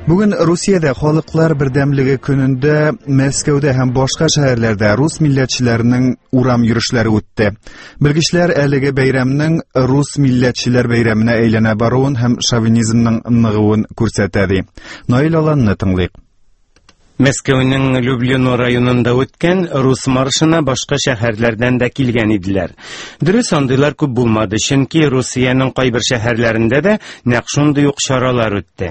Бүген Русиядә халыклар бердәмлеге көнендә Мәскәүдә һәм башка шәһәрләрдә рус милләтчеләренең урам йөрешләре үтте. Белгечләр әлеге бәйрәмнең рус милләтчеләр бәйрәменә әйләнә баруын һәм шовинизмның ныгуын күрсәтә ди. Наил Аланны тыңлыйк. Мәскәүнең Люблино районында үткән рус маршына башка шәһәрләрдән дә килгән иделәр. Дөрес, андыйлар күп булмады, чөнки Русиянең кайбер шәһәрләрендә дә нәкъ шундый ук чаралар үтте.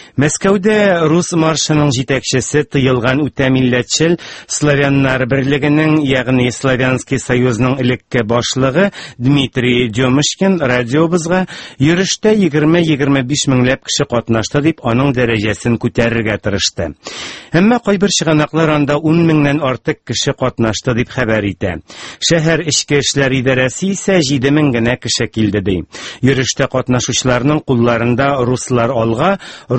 Мәскәүдә рус маршының җитәкчесе тыелган үтә милләтчел славяннар берлегенең, ягъни Славянский союзның элекке башлыгы Дмитрий Демышкин радиобызга йөрыштә 20-25 меңләп кеше катнашты дип аның дәрәҗәсен күтәрергә тырышты. Әмма кайбер чыганаклар анда 10 меңнән артык кеше катнашты дип хәбәр итә. Шәһәр эчке эшләр идарәсе исә 7 мең генә кеше килде ди. Йөрыштә катнашучыларның кулларында руслар алга,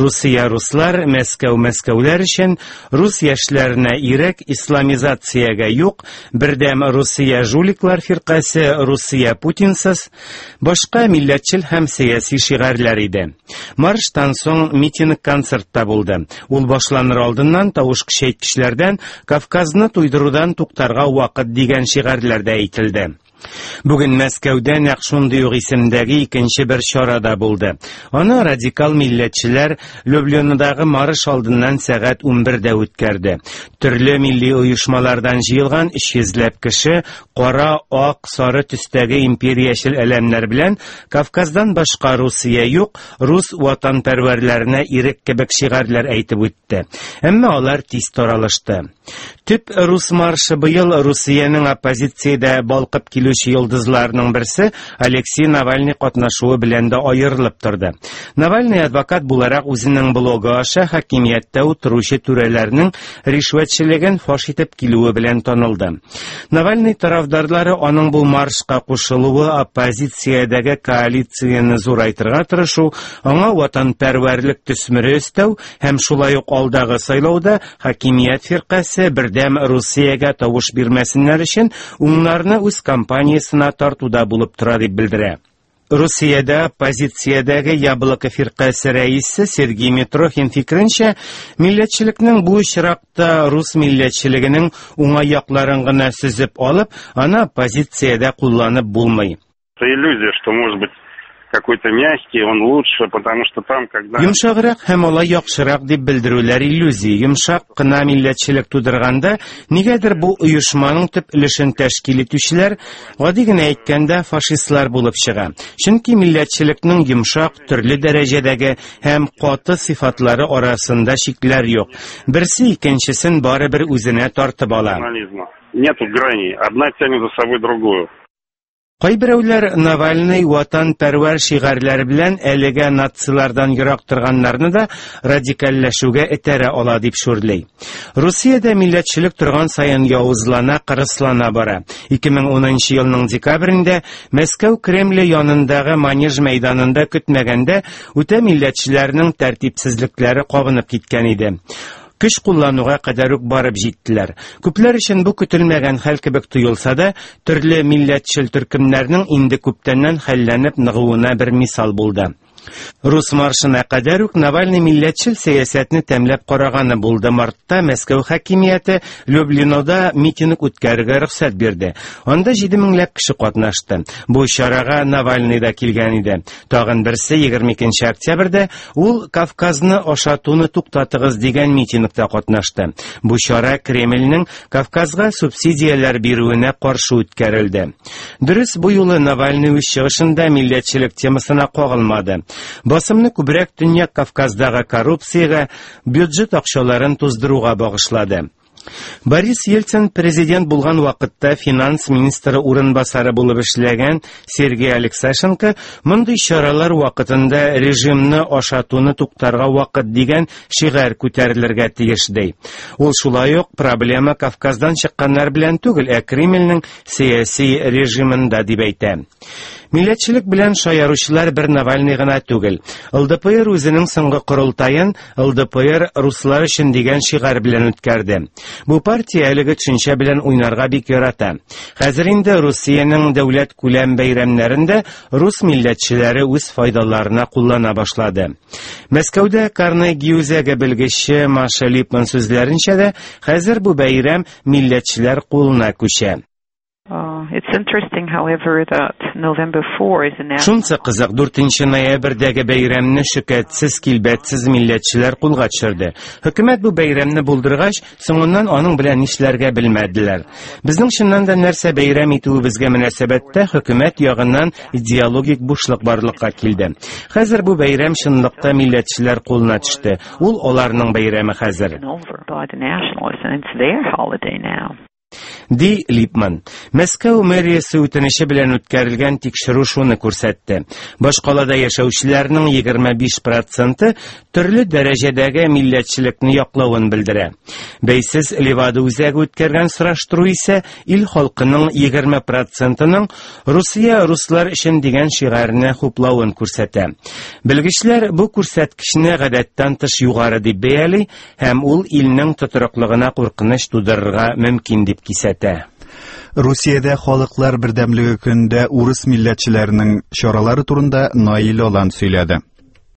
руслар, Мәскәүләр өчен, рус яшьләренә ирек, исламизациягә юк, бердәм Русия жуликлар фиркасы, Русия путинсыз, башка милләтчел һәм сәяси шигарләр иде. Марштан соң митинг-концерт та булды. Ул башланыр алдыннан тавыш көчәйткечләрдән Кавказны туйдырудан туктарга вакыт дигән шигарләр дә әйтелде. Бүген Мәскәүдә нәкъ шундый ук исемдәге икенче бер чара да булды. Аны радикал милләтчеләр Люблинодагы марш алдыннан сәгать 11-дә үткәрде. Төрле милли оешмалардан җыелган 300ләп кеше кара, ак, сары төстәге империяшел әләмнәр белән Кавказдан башка Русия юк, рус ватанпәрвәрләренә ирек кебек шигарләр әйтеп үтте. Әмма алар тиз таралышты. Төп рус маршы быел Русиянең оппозициядә балкып килүче йолдызларының берсе Алексей Навальный катнашуы белән дә аерылып торды. Навальный адвокат буларак үзенең блогы аша хакимияттә утыручы түрәләрнең ришвәтчелеген фаш итеп килүе белән танылды. Навальный тарафдарлары аның бу маршка кушылуы, оппозициядәге коалицияне зурайтырга тырышу, аңа ватанпәрвәрлек төсмере өстәү һәм шулай ук алдагы сайлауда хакимият фиркасы бердәм Русиягә тавыш бирмәсеннәр өчен уңнарны үз кампаниясына тартуда булып тора дип белдерә. Русиядә оппозициядәге Яблоко фиркасы рәисе Сергей Митрохин фикеренчә, милләтчелекнең бу очракта рус милләтчелегенең уңай якларын гына сөзеп алып, аны оппозициядә кулланып булмый. Иллюзия, что может быть какой-то мягкий, он лучше, потому что там, когда... Йомшаграк һәм алай яхшырак дип белдерүләр иллюзия. Йомшак кына милләтчелек тудырганда, нигәдер бу оешманың төп өлешен тәшкил итүчеләр, гади генә әйткәндә, фашистлар булып чыга. Чөнки милләтчелекнең йомшак, төрле дәрәҗәдәге һәм каты сыйфатлары арасында шикләр юк. Берсе икенчесен барыбер үзенә тартып ала. Нету граней, одна тянет за собой другую. Кайберәүләр Навальный ватанпәрвәр шигарләр белән әлегә нацилардан ерак торганнарны да радикалләшүгә этәрә ала дип шүрләй. Русиядә милләтчелек торган саен явызлана, кырыслана бара. 2010 елның декабрендә Мәскәү Кремле янындагы Манеж мәйданында көтмәгәндә үтә милләтчеләрнең тәртипсезлекләре кабынып киткән иде. Көч куллануга кадәр үк барып җиттеләр. Күпләр өчен бу көтелмәгән хәл кебек тоелса да, төрле милләтчел төркемнәрнең инде күптәннән хәлләнеп ныгуына бер мисал булды. Рус маршына кадәр үк Навальный милләтчел сәясәтне тәмләп караганы булды. Мартта Мәскәү хакимияте Люблинода митинг үткәрергә рөхсәт бирде. Анда 7 меңләп кеше катнашты. Бу чарага Навальный да килгән иде. Тагын берсе 22 октябрьдә ул Кавказны ашатуны туктатыгыз дигән митингта катнашты. Бу чара Кремльнең Кавказга субсидияләр бирүенә каршы үткәрелде. Дөрес, бу юлы Навальный үз чыгышында милләтчелек темасына кагылмады. Басымны күбрәк Төньяк Кавказдагы коррупциягә, бюджет акчаларын туздыруга багышлады. Борис Ельцин президент булган вакытта финанс министры урынбасары булып эшләгән Сергей Алексашенко мондый чаралар вакытында режимны ашатуны туктарга вакыт дигән шигар күтәрелергә тиеш ди. Ул шулай ук проблема Кавказдан чыкканнар белән түгел, Кремльнең сәяси режимында дип әйтә. Милләтчелек белән шаяручылар бер Навальный гына түгел. ЛДПР үзенең соңгы корылтаен ЛДПР руслар өчен дигән шигар белән үткәрде. Бу партия әлеге төшенчә белән уйнарга бик ярата. Хәзер инде Россиянең дәүләт күләм бәйрәмнәрендә рус милләтчеләре үз файдаларына куллана башлады. Мәскәүдә Карнеги үзәге белгече Маша Липман сүзләренчә дә, хәзер бу бәйрәм милләтчеләр кулына күчә. It's interesting, however, that November 4 is announced. Шунсы кызык, 4 ноябрьдәге бәйрәмне шөкәтсез, килбәтсез милләтчеләр кулга төшерде. Хөкүмәт бу бәйрәмне булдыргач, соңыннан аның белән нишләргә белмәделәр. Безнең чыннан да нәрсә бәйрәм итүебезгә мөнәсәбәттә хөкүмәт ягыннан идеологик бушлык барлыкка килде. Хәзер бу бәйрәм чынлыкта милләтчеләр кулына төште. Ул аларның бәйрәме хәзер. Ди Липман. Мәскәү мэриясе үтенече белән үткәрелгән тикшерү шуны күрсәтте. Башкалада яшәүчеләрнең 25% төрле дәрәҗәдәге милләтчелекне яклавын белдерә. Бәйсез Левада үзәге үткәргән сораштыру исә ил халкының 20%-ның Русия руслар өчен дигән шигарны хуплавын күрсәтә. Белгечләр бу күрсәткечне гадәттән тыш югары дип бәяли һәм ул илнең тотрыклыгына куркыныч тудырырга мөмкин дип кисәтә. Русиядә халыклар бердәмлеге көндә урыс милләтчеләренең чаралары турында Наил Олан сөйләде.